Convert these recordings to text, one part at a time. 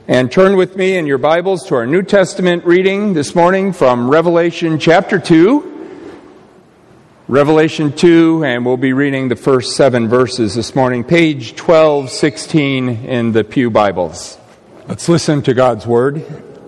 And turn with me in your Bibles to our New Testament reading this morning from Revelation chapter 2. Revelation 2, and we'll be reading the first 7 verses this morning, page 1216 in the Pew Bibles. Let's listen to God's Word.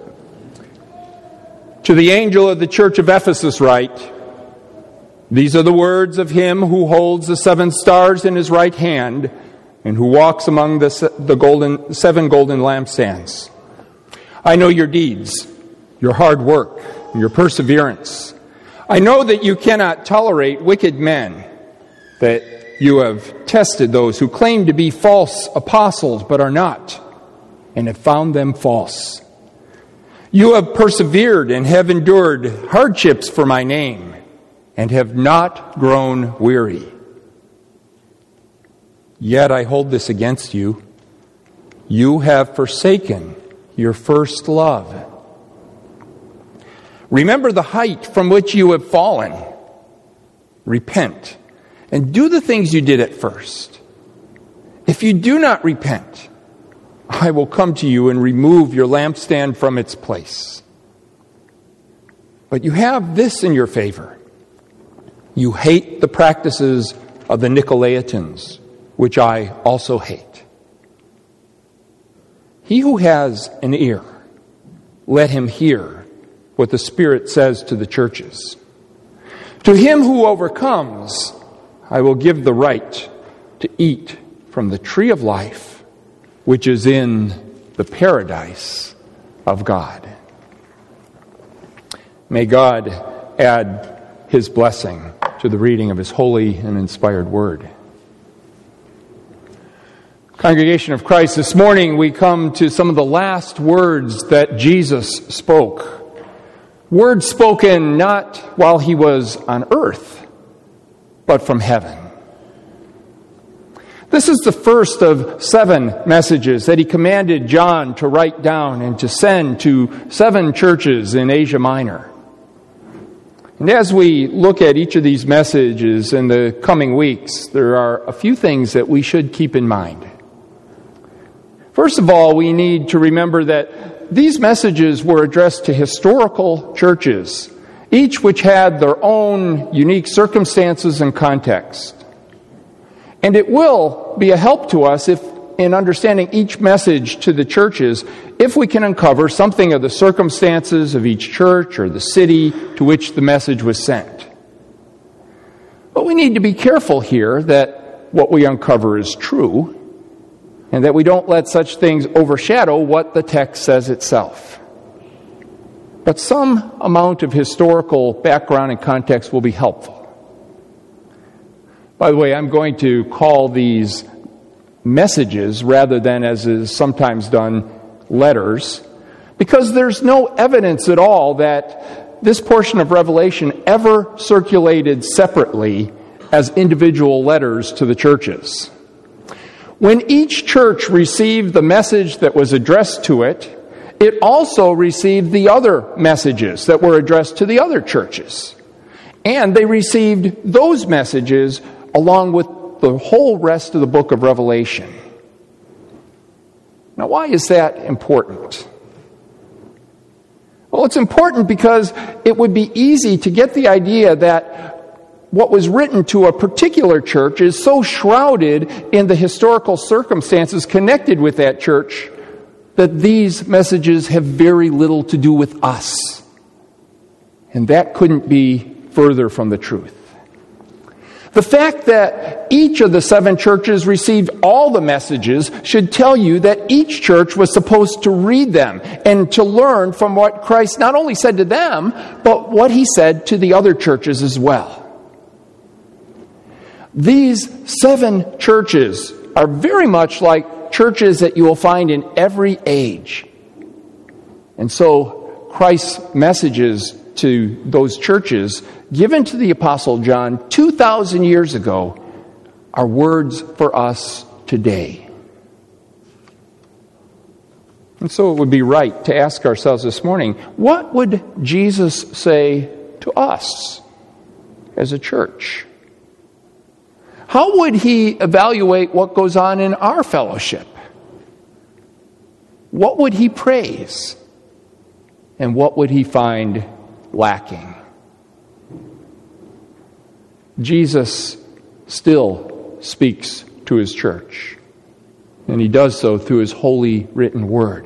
To the angel of the church of Ephesus write, "These are the words of him who holds the 7 stars in his right hand, and who walks among the 7 golden lampstands. I know your deeds, your hard work, and your perseverance. I know that you cannot tolerate wicked men, that you have tested those who claim to be false apostles but are not, and have found them false. You have persevered and have endured hardships for my name, and have not grown weary. Yet I hold this against you. You have forsaken your first love. Remember the height from which you have fallen. Repent and do the things you did at first. If you do not repent, I will come to you and remove your lampstand from its place. But you have this in your favor. You hate the practices of the Nicolaitans, which I also hate. He who has an ear, let him hear what the Spirit says to the churches. To him who overcomes, I will give the right to eat from the tree of life, which is in the paradise of God." May God add his blessing to the reading of his holy and inspired word. Congregation of Christ, this morning we come to some of the last words that Jesus spoke. Words spoken not while he was on earth, but from heaven. This is the first of 7 messages that he commanded John to write down and to send to 7 churches in Asia Minor. And as we look at each of these messages in the coming weeks, there are a few things that we should keep in mind. First of all, we need to remember that these messages were addressed to historical churches, each which had their own unique circumstances and context. And it will be a help to us in understanding each message to the churches if we can uncover something of the circumstances of each church or the city to which the message was sent. But we need to be careful here that what we uncover is true, and that we don't let such things overshadow what the text says itself. But some amount of historical background and context will be helpful. By the way, I'm going to call these messages rather than, as is sometimes done, letters, because there's no evidence at all that this portion of Revelation ever circulated separately as individual letters to the churches. When each church received the message that was addressed to it, it also received the other messages that were addressed to the other churches. And they received those messages along with the whole rest of the book of Revelation. Now, why is that important? Well, it's important because it would be easy to get the idea that what was written to a particular church is so shrouded in the historical circumstances connected with that church that these messages have very little to do with us. And that couldn't be further from the truth. The fact that each of the 7 churches received all the messages should tell you that each church was supposed to read them and to learn from what Christ not only said to them, but what he said to the other churches as well. These 7 churches are very much like churches that you will find in every age. And so Christ's messages to those churches given to the Apostle John 2,000 years ago are words for us today. And so it would be right to ask ourselves this morning, what would Jesus say to us as a church? How would he evaluate what goes on in our fellowship? what would he praise? And what would he find lacking? Jesus still speaks to his church, and he does so through his holy written word.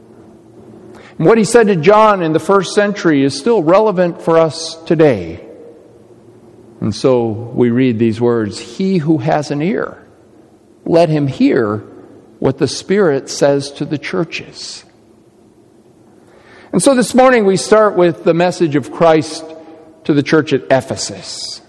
And what he said to John in the first century is still relevant for us today. And so we read these words, "He who has an ear, let him hear what the Spirit says to the churches." And so this morning we start with the message of Christ to the church at Ephesus.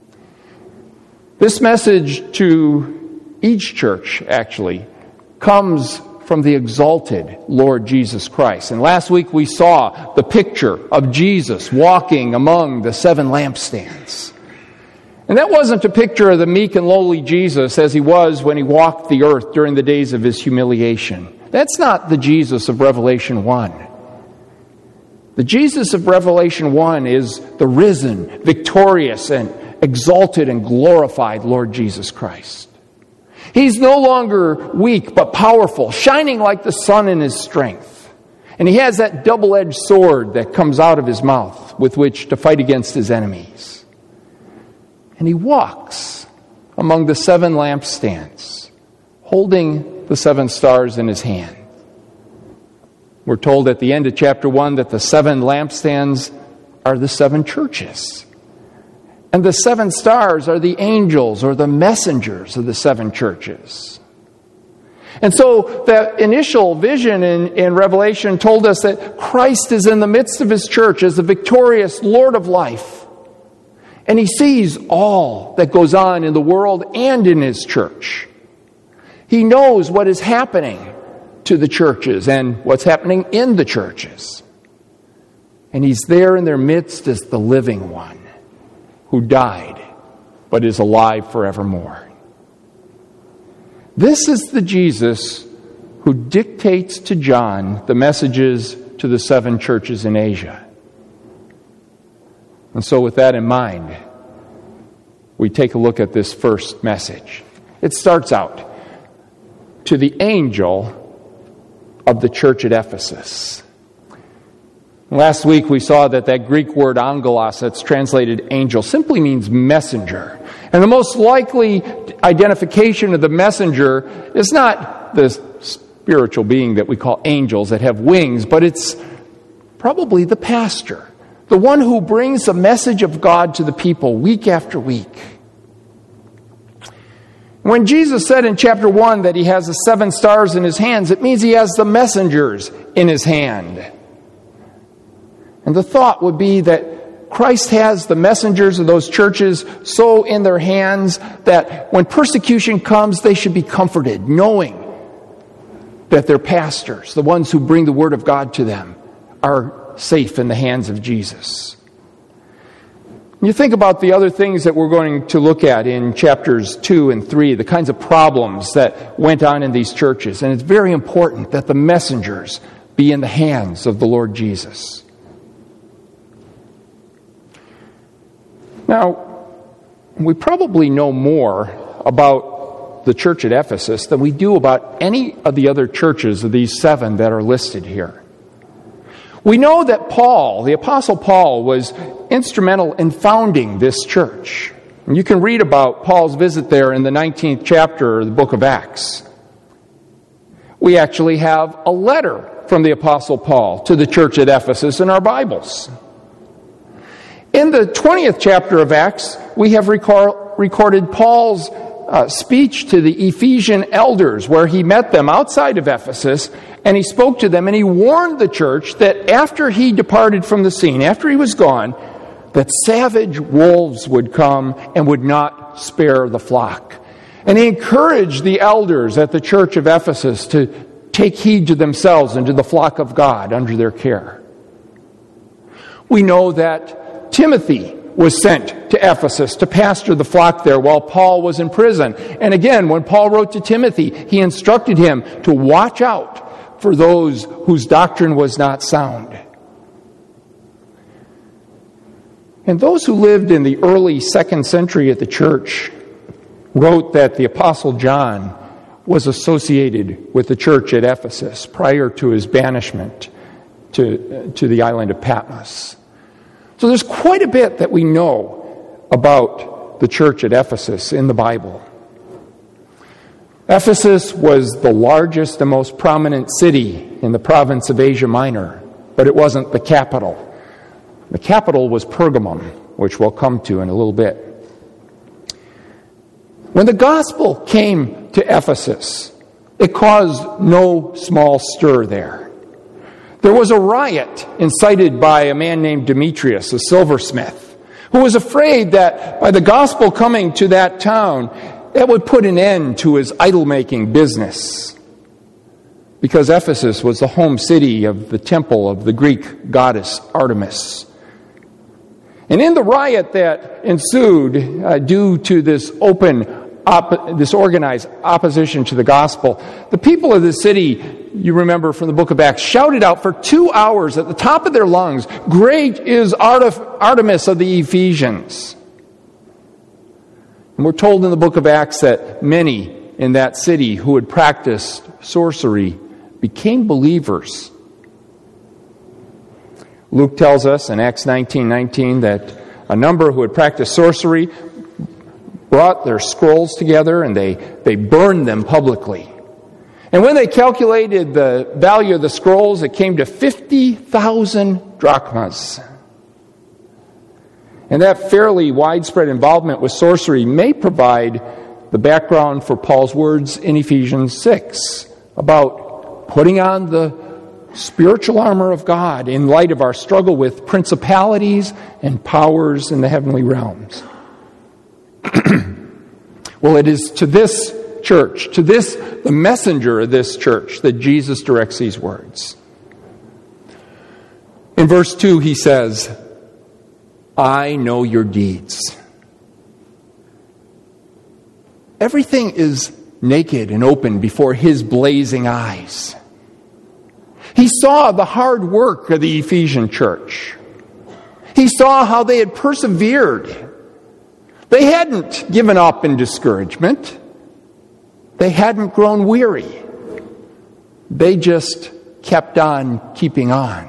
This message to each church, actually, comes from the exalted Lord Jesus Christ. And last week we saw the picture of Jesus walking among the 7 lampstands. And that wasn't a picture of the meek and lowly Jesus as he was when he walked the earth during the days of his humiliation. That's not the Jesus of Revelation 1. The Jesus of Revelation 1 is the risen, victorious, and exalted and glorified Lord Jesus Christ. He's no longer weak but powerful, shining like the sun in his strength. And he has that double-edged sword that comes out of his mouth with which to fight against his enemies. And he walks among the 7 lampstands, holding the 7 stars in his hand. We're told at the end of chapter 1 that the 7 lampstands are the 7 churches. And the 7 stars are the angels or the messengers of the 7 churches. And so that initial vision in Revelation told us that Christ is in the midst of his church as the victorious Lord of life. And he sees all that goes on in the world and in his church. He knows what is happening to the churches and what's happening in the churches. And he's there in their midst as the living one, who died, but is alive forevermore. This is the Jesus who dictates to John the messages to the 7 churches in Asia. And so with that in mind, we take a look at this first message. It starts out, to the angel of the church at Ephesus. Last week we saw that Greek word angelos, that's translated angel, simply means messenger. And the most likely identification of the messenger is not the spiritual being that we call angels that have wings, but it's probably the pastor, the one who brings the message of God to the people week after week. When Jesus said in chapter 1 that he has the 7 stars in his hands, it means he has the messengers in his hand. And the thought would be that Christ has the messengers of those churches so in their hands that when persecution comes, they should be comforted, knowing that their pastors, the ones who bring the word of God to them, are safe in the hands of Jesus. You think about the other things that we're going to look at in chapters 2 and 3, the kinds of problems that went on in these churches. And it's very important that the messengers be in the hands of the Lord Jesus. Now, we probably know more about the church at Ephesus than we do about any of the other churches of these 7 that are listed here. We know that Paul, the Apostle Paul, was instrumental in founding this church. And you can read about Paul's visit there in the 19th chapter of the book of Acts. We actually have a letter from the Apostle Paul to the church at Ephesus in our Bibles. In the 20th chapter of Acts, we have recorded Paul's speech to the Ephesian elders, where he met them outside of Ephesus, and he spoke to them, and he warned the church that after he departed from the scene, after he was gone, that savage wolves would come and would not spare the flock. And he encouraged the elders at the church of Ephesus to take heed to themselves and to the flock of God under their care. We know that Timothy was sent to Ephesus to pastor the flock there while Paul was in prison. And again, when Paul wrote to Timothy, he instructed him to watch out for those whose doctrine was not sound. And those who lived in the early 2nd century at the church wrote that the Apostle John was associated with the church at Ephesus prior to his banishment to the island of Patmos. So there's quite a bit that we know about the church at Ephesus in the Bible. Ephesus was the largest and most prominent city in the province of Asia Minor, but it wasn't the capital. The capital was Pergamum, which we'll come to in a little bit. When the gospel came to Ephesus, it caused no small stir there. There was a riot incited by a man named Demetrius, a silversmith, who was afraid that by the gospel coming to that town, that would put an end to his idol-making business. Because Ephesus was the home city of the temple of the Greek goddess Artemis. And in the riot that ensued due to this organized opposition to the gospel, the people of the city, you remember from the book of Acts, shouted out for 2 hours at the top of their lungs, "Great is Artemis of the Ephesians." And we're told in the book of Acts that many in that city who had practiced sorcery became believers. Luke tells us in Acts 19:19 that a number who had practiced sorcery brought their scrolls together and they burned them publicly. And when they calculated the value of the scrolls, it came to 50,000 drachmas. And that fairly widespread involvement with sorcery may provide the background for Paul's words in Ephesians 6 about putting on the spiritual armor of God in light of our struggle with principalities and powers in the heavenly realms. Well, it is to this church, the messenger of this church, that Jesus directs these words. In verse 2, he says, "I know your deeds." Everything is naked and open before his blazing eyes. He saw the hard work of the Ephesian church. He saw how they had persevered. They hadn't given up in discouragement. They hadn't grown weary. They just kept on keeping on.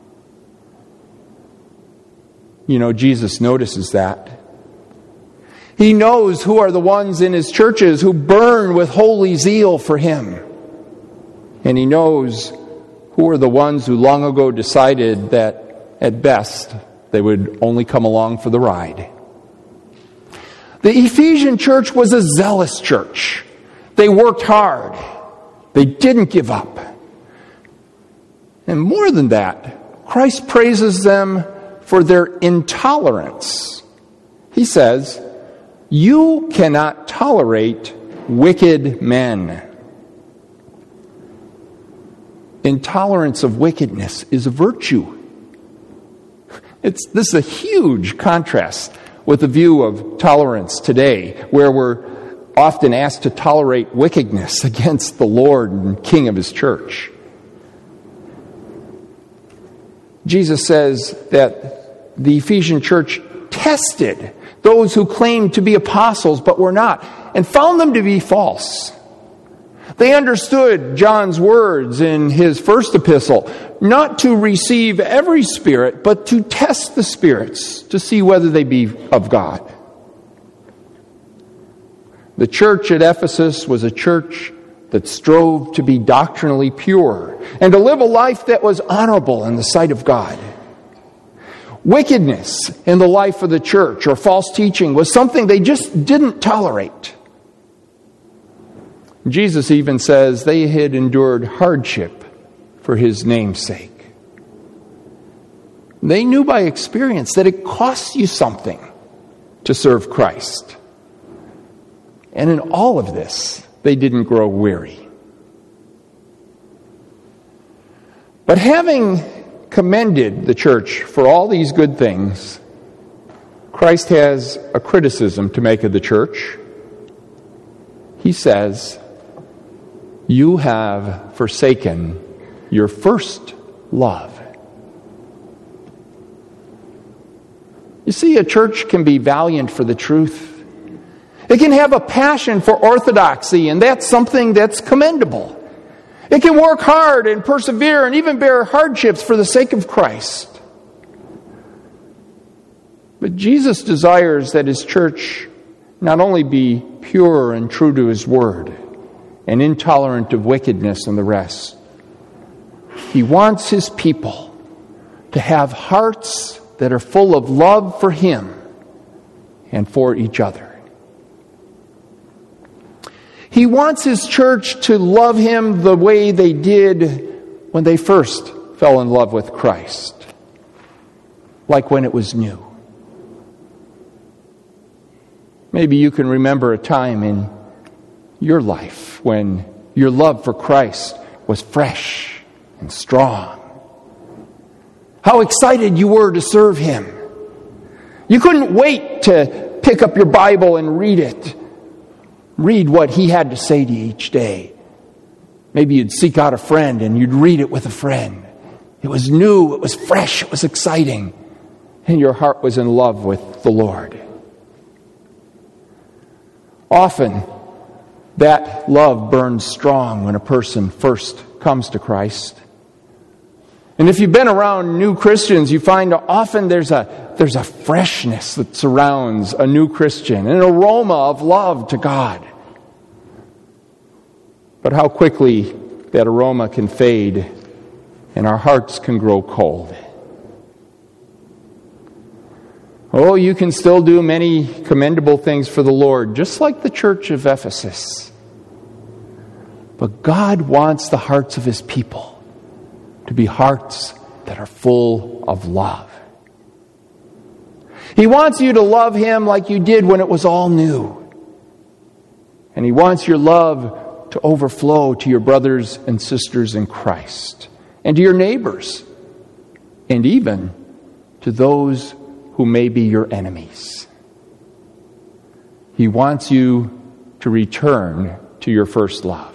You know, Jesus notices that. He knows who are the ones in his churches who burn with holy zeal for him. And he knows who are the ones who long ago decided that, at best, they would only come along for the ride. The Ephesian church was a zealous church. They worked hard. They didn't give up. And more than that, Christ praises them for their intolerance. He says, "You cannot tolerate wicked men." Intolerance of wickedness is a virtue. This is a huge contrast with the view of tolerance today, where we're often asked to tolerate wickedness against the Lord and King of his church. Jesus says that the Ephesian church tested those who claimed to be apostles but were not, and found them to be false. They understood John's words in his first epistle, not to receive every spirit, but to test the spirits to see whether they be of God. The church at Ephesus was a church that strove to be doctrinally pure and to live a life that was honorable in the sight of God. Wickedness in the life of the church or false teaching was something they just didn't tolerate. Jesus even says they had endured hardship for his name's sake. They knew by experience that it costs you something to serve Christ. And in all of this, they didn't grow weary. But having commended the church for all these good things, Christ has a criticism to make of the church. He says, "You have forsaken your first love." You see, a church can be valiant for the truth. It can have a passion for orthodoxy, and that's something that's commendable. It can work hard and persevere and even bear hardships for the sake of Christ. But Jesus desires that His church not only be pure and true to His word and intolerant of wickedness and the rest. He wants His people to have hearts that are full of love for Him and for each other. He wants His church to love Him the way they did when they first fell in love with Christ, like when it was new. Maybe you can remember a time in your life when your love for Christ was fresh and strong. How excited you were to serve Him. You couldn't wait to pick up your Bible and read it. Read what He had to say to you each day. Maybe you'd seek out a friend and you'd read it with a friend. It was new, it was fresh, it was exciting. And your heart was in love with the Lord. Often, that love burns strong when a person first comes to Christ. And if you've been around new Christians, you find often there's a freshness that surrounds a new Christian, an aroma of love to God. But how quickly that aroma can fade and our hearts can grow cold. Oh, you can still do many commendable things for the Lord, just like the church of Ephesus. But God wants the hearts of His people to be hearts that are full of love. He wants you to love Him like you did when it was all new. And He wants your love to overflow to your brothers and sisters in Christ, and to your neighbors, and even to those who may be your enemies. He wants you to return to your first love.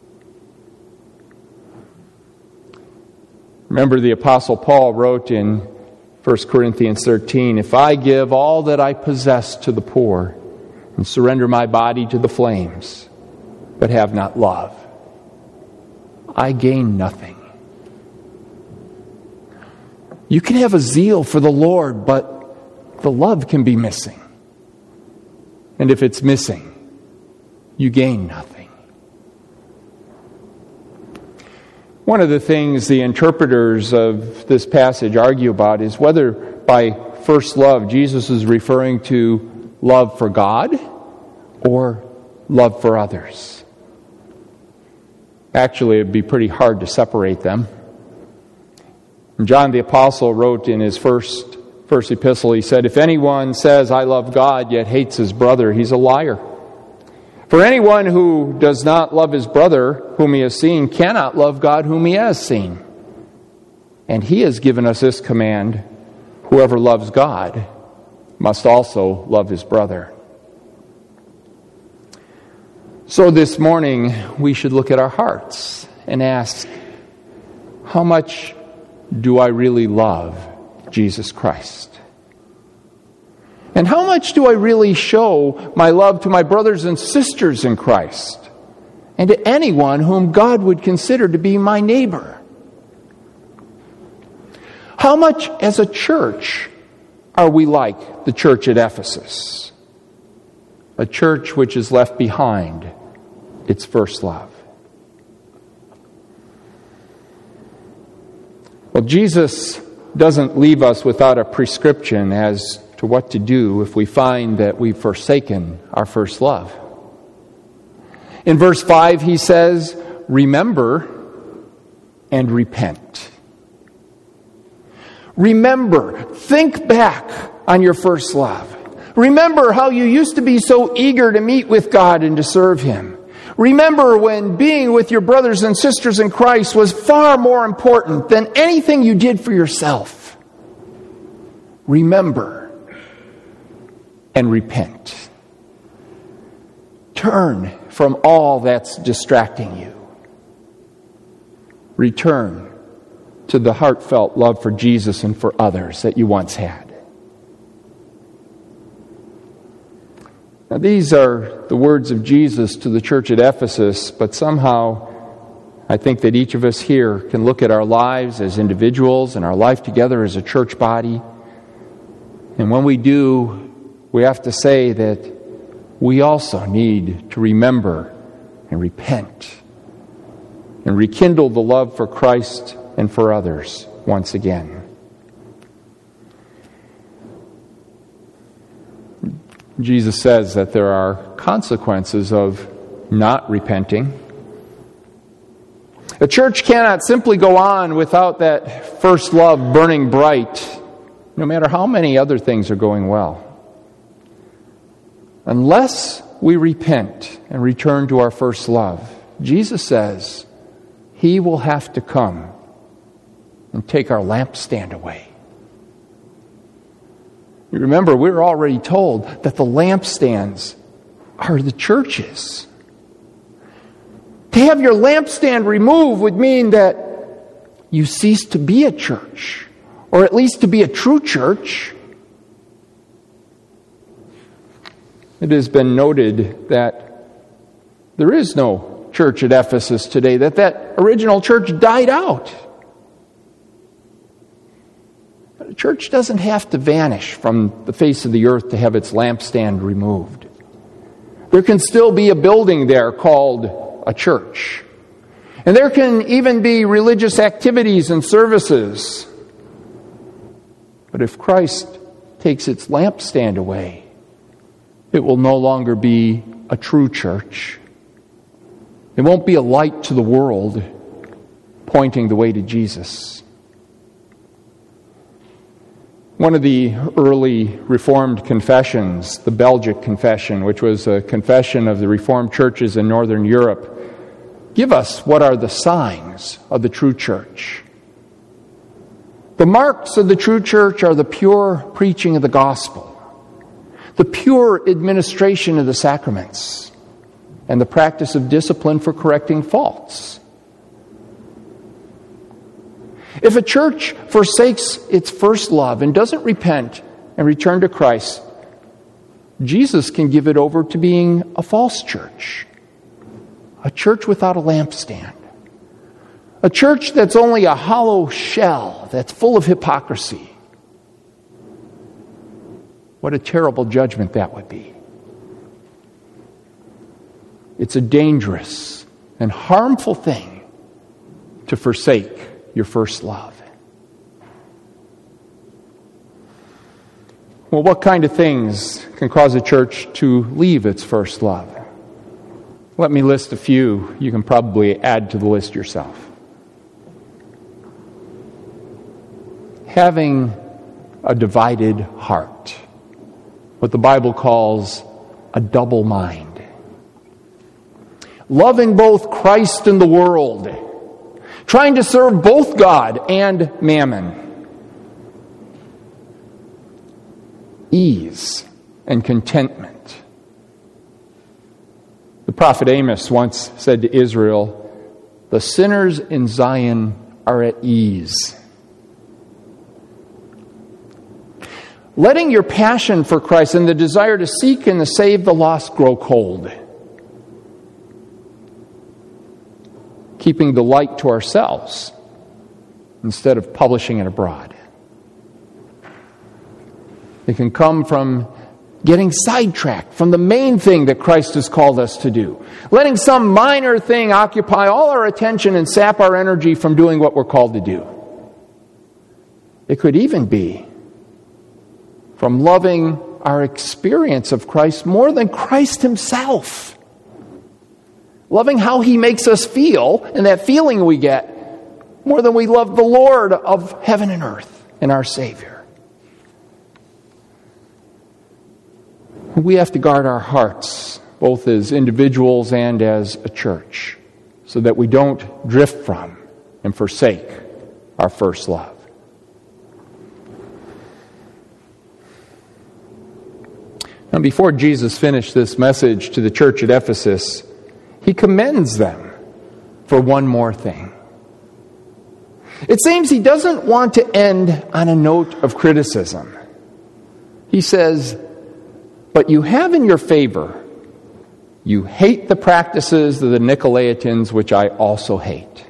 Remember, the Apostle Paul wrote in 1 Corinthians 13, "If I give all that I possess to the poor and surrender my body to the flames, but have not love, I gain nothing." You can have a zeal for the Lord, but the love can be missing. And if it's missing, you gain nothing. One of the things the interpreters of this passage argue about is whether by first love Jesus is referring to love for God or love for others. Actually, it'd be pretty hard to separate them. John the Apostle wrote in his first epistle, he said, "If anyone says, 'I love God,' yet hates his brother, he's a liar. For anyone who does not love his brother whom he has seen cannot love God whom he has seen. And He has given us this command, whoever loves God must also love his brother." So this morning, we should look at our hearts and ask, how much do I really love Jesus Christ? And how much do I really show my love to my brothers and sisters in Christ and to anyone whom God would consider to be my neighbor? How much as a church are we like the church at Ephesus? A church which has left behind its first love. Well, Jesus doesn't leave us without a prescription as to what to do if we find that we've forsaken our first love. In verse 5, He says, "Remember and repent." Remember, think back on your first love. Remember how you used to be so eager to meet with God and to serve Him. Remember when being with your brothers and sisters in Christ was far more important than anything you did for yourself. Remember and repent. Turn from all that's distracting you. Return to the heartfelt love for Jesus and for others that you once had. Now, these are the words of Jesus to the church at Ephesus, but somehow I think that each of us here can look at our lives as individuals and our life together as a church body. And when we do, we have to say that we also need to remember and repent and rekindle the love for Christ and for others once again. Jesus says that there are consequences of not repenting. A church cannot simply go on without that first love burning bright, no matter how many other things are going well. Unless we repent and return to our first love, Jesus says He will have to come and take our lampstand away. You remember, we were already told that the lampstands are the churches. To have your lampstand removed would mean that you cease to be a church, or at least to be a true church. It has been noted that there is no church at Ephesus today, that original church died out. But a church doesn't have to vanish from the face of the earth to have its lampstand removed. There can still be a building there called a church. And there can even be religious activities and services. But if Christ takes its lampstand away, it will no longer be a true church. It won't be a light to the world, pointing the way to Jesus. One of the early Reformed confessions, the Belgic Confession, which was a confession of the Reformed churches in Northern Europe, give us what are the signs of the true church. The marks of the true church are the pure preaching of the gospel, the pure administration of the sacraments, and the practice of discipline for correcting faults. If a church forsakes its first love and doesn't repent and return to Christ, Jesus can give it over to being a false church, a church without a lampstand, a church that's only a hollow shell that's full of hypocrisy. What a terrible judgment that would be. It's a dangerous and harmful thing to forsake your first love. Well, what kind of things can cause a church to leave its first love? Let me list a few. You can probably add to the list yourself. Having a divided heart, what the Bible calls a double mind. Loving both Christ and the world, trying to serve both God and mammon. Ease and contentment. The prophet Amos once said to Israel, "The sinners in Zion are at ease." Letting your passion for Christ and the desire to seek and to save the lost grow cold. Keeping the light to ourselves instead of publishing it abroad. It can come from getting sidetracked from the main thing that Christ has called us to do. Letting some minor thing occupy all our attention and sap our energy from doing what we're called to do. It could even be from loving our experience of Christ more than Christ Himself. Loving how He makes us feel, and that feeling we get, more than we love the Lord of heaven and earth and our Savior. We have to guard our hearts, both as individuals and as a church, so that we don't drift from and forsake our first love. Now, before Jesus finished this message to the church at Ephesus, He commends them for one more thing. It seems He doesn't want to end on a note of criticism. He says, But you have in your favor, you hate the practices of the Nicolaitans, which I also hate.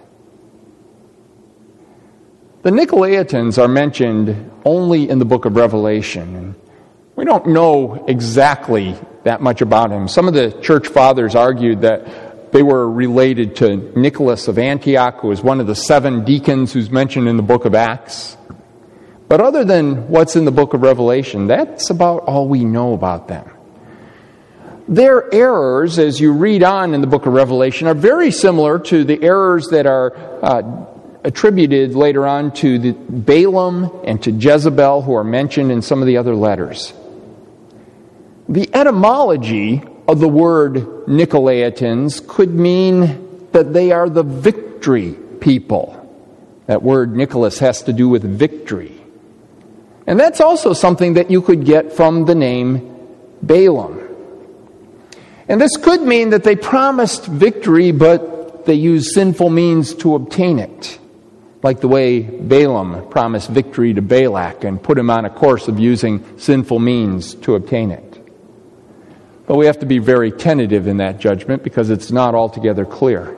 The Nicolaitans are mentioned only in the book of Revelation. And we don't know exactly that much about him. Some of the church fathers argued that they were related to Nicholas of Antioch, who was one of the 7 deacons who's mentioned in the book of Acts. But other than what's in the book of Revelation, that's about all we know about them. Their errors, as you read on in the book of Revelation, are very similar to the errors that are attributed later on to the Balaam and to Jezebel, who are mentioned in some of the other letters. The etymology of the word Nicolaitans could mean that they are the victory people. That word Nicholas has to do with victory. And that's also something that you could get from the name Balaam. And this could mean that they promised victory, but they used sinful means to obtain it. Like the way Balaam promised victory to Balak and put him on a course of using sinful means to obtain it. But we have to be very tentative in that judgment because it's not altogether clear.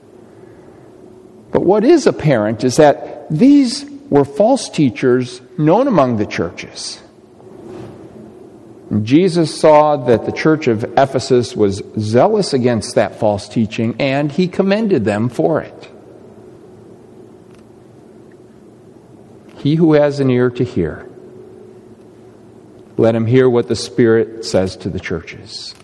But what is apparent is that these were false teachers known among the churches. And Jesus saw that the church of Ephesus was zealous against that false teaching, and he commended them for it. He who has an ear to hear, let him hear what the Spirit says to the churches.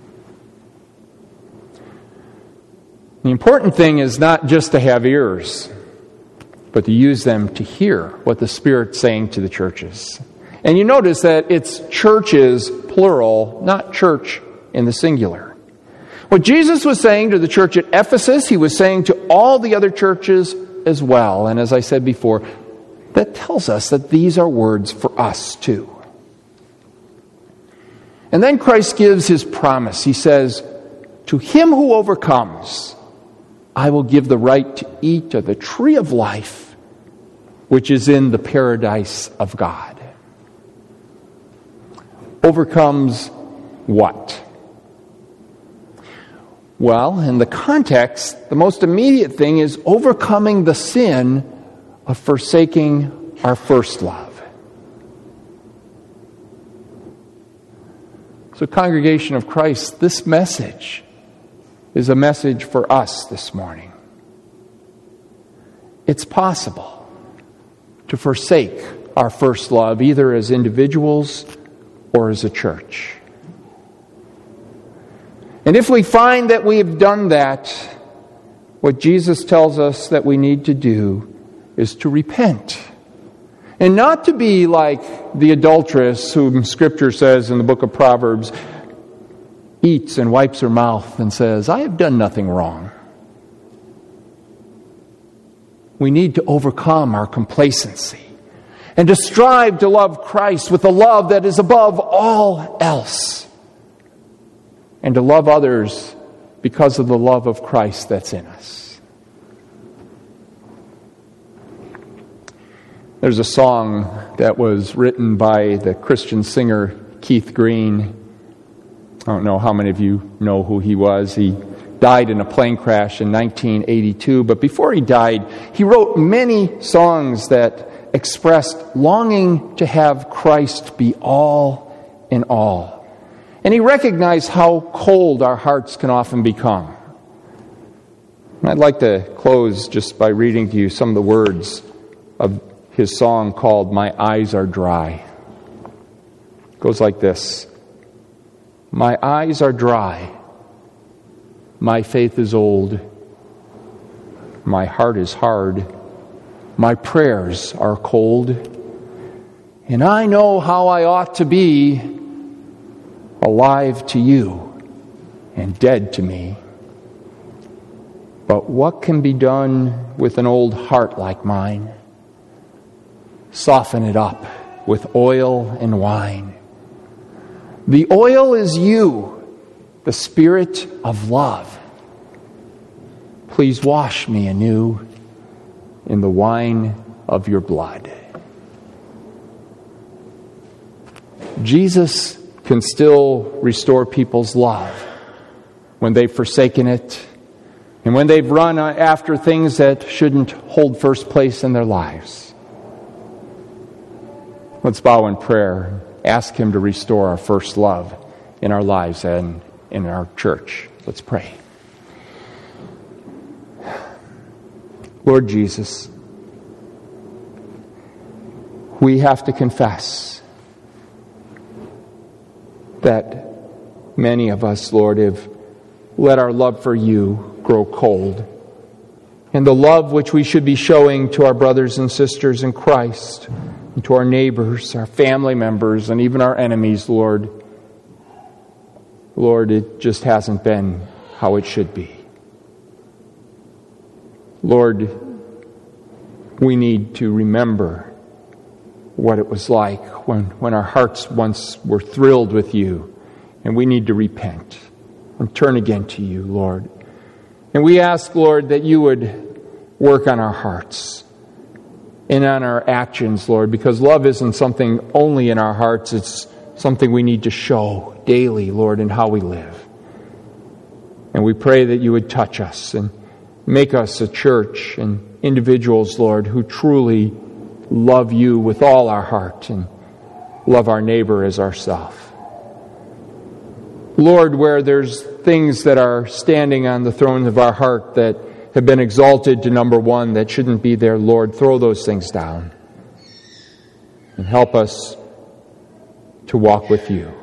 The important thing is not just to have ears, but to use them to hear what the Spirit's saying to the churches. And you notice that it's churches, plural, not church in the singular. What Jesus was saying to the church at Ephesus, he was saying to all the other churches as well. And as I said before, that tells us that these are words for us too. And then Christ gives his promise. He says, to him who overcomes, I will give the right to eat of the tree of life, which is in the paradise of God. Overcomes what? Well, in the context, the most immediate thing is overcoming the sin of forsaking our first love. So, congregation of Christ, this message is a message for us this morning. It's possible to forsake our first love, either as individuals or as a church. And if we find that we have done that, what Jesus tells us that we need to do is to repent. And not to be like the adulteress whom Scripture says in the book of Proverbs eats and wipes her mouth and says, I have done nothing wrong. We need to overcome our complacency and to strive to love Christ with a love that is above all else, and to love others because of the love of Christ that's in us. There's a song that was written by the Christian singer Keith Green. I don't know how many of you know who he was. He died in a plane crash in 1982, but before he died, he wrote many songs that expressed longing to have Christ be all in all. And he recognized how cold our hearts can often become. And I'd like to close just by reading to you some of the words of his song called My Eyes Are Dry. It goes like this. My eyes are dry. My faith is old. My heart is hard. My prayers are cold. And I know how I ought to be, alive to you and dead to me. But what can be done with an old heart like mine? Soften it up with oil and wine. The oil is you, the Spirit of love. Please wash me anew in the wine of your blood. Jesus can still restore people's love when they've forsaken it and when they've run after things that shouldn't hold first place in their lives. Let's bow in prayer. Ask Him to restore our first love in our lives and in our church. Let's pray. Lord Jesus, we have to confess that many of us, Lord, have let our love for You grow cold. And the love which we should be showing to our brothers and sisters in Christ, and to our neighbors, our family members, and even our enemies, Lord, it just hasn't been how it should be. Lord, we need to remember what it was like when our hearts once were thrilled with You, and we need to repent and turn again to You, Lord. And we ask, Lord, that You would work on our hearts and on our actions, Lord, because love isn't something only in our hearts, it's something we need to show daily, Lord, in how we live. And we pray that You would touch us and make us a church and individuals, Lord, who truly love You with all our heart and love our neighbor as ourselves. Lord, where there's things that are standing on the throne of our heart that have been exalted to number one that shouldn't be there, Lord, throw those things down and help us to walk with You.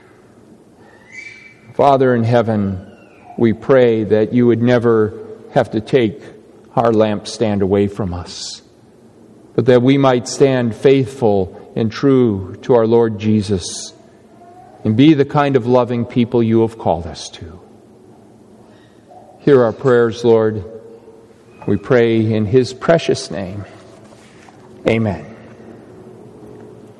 Father in heaven, we pray that You would never have to take our lampstand away from us, but that we might stand faithful and true to our Lord Jesus and be the kind of loving people You have called us to. Hear our prayers, Lord. We pray in His precious name. Amen.